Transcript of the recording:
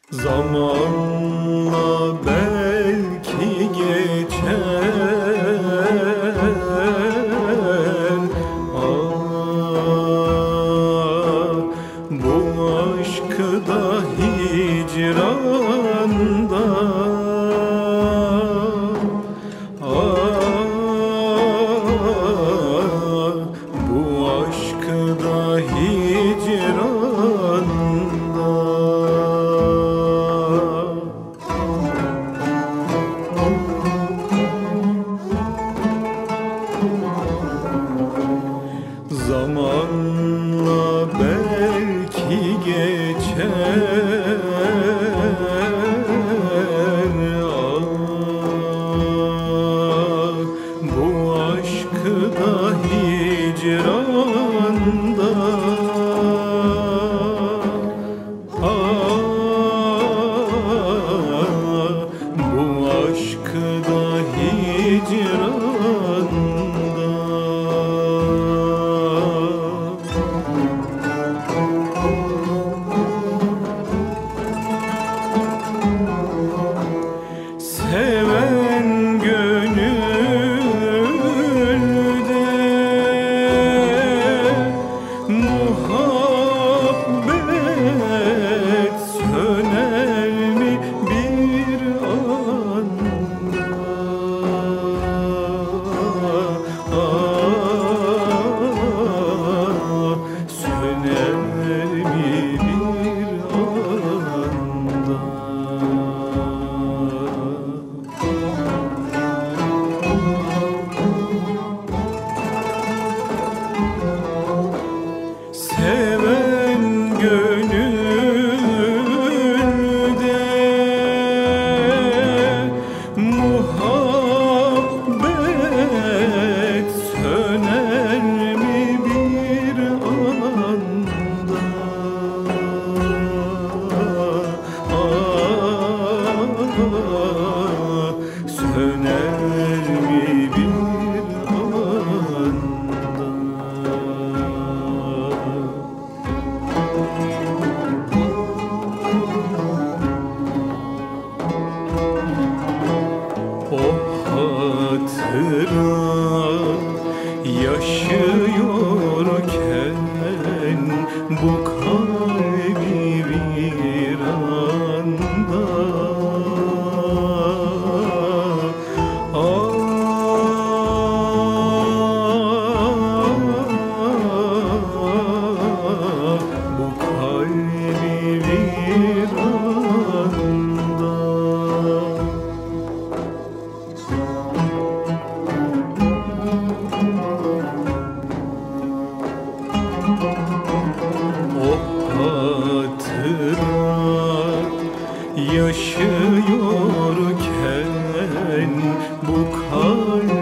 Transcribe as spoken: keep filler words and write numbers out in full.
Zamanla belki geçer. Ah, bu aşkı da hicranda. Ah, bu aşkı da hicranda. Zamanla belki geçer. Ah, bu aşkı da hicranda. Ah, bu aşkı da hicranda. Seven gönülde muhabbet söner mi bir anda? Ah, söner mi bir anda? Seven gönülde muhabbet söner mi bir anda? Ah, söner mi bir anda? O hatıra yaşıyorken bu kalbi viranda. Ah, bu kalbi viranda. O hatıra yaşıyorken bu kalp